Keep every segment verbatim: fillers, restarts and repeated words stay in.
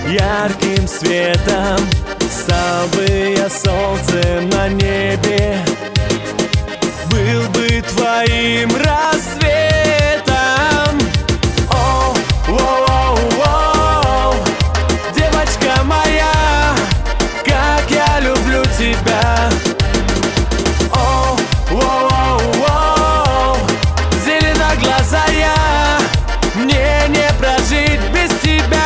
ярким светом. Стал бы я солнцем на небе, был бы твоим рассветом. О, о, о, о, девочка моя, как я люблю тебя. О, о, о, о, зеленоглазая, мне не прожить без тебя.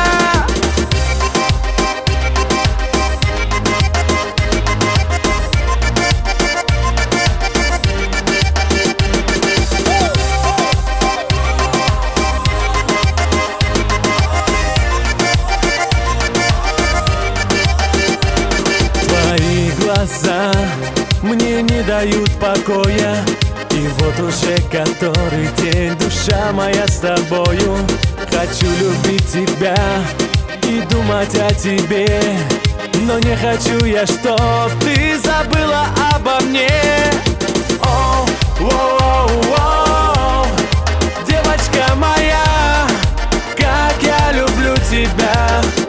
Твои глаза мне не дают покоя, и вот уже который день душа моя с тобою. Хочу любить тебя и думать о тебе, но не хочу я, чтоб ты забыла обо мне. О, о, о, о, девочка моя, как я люблю тебя.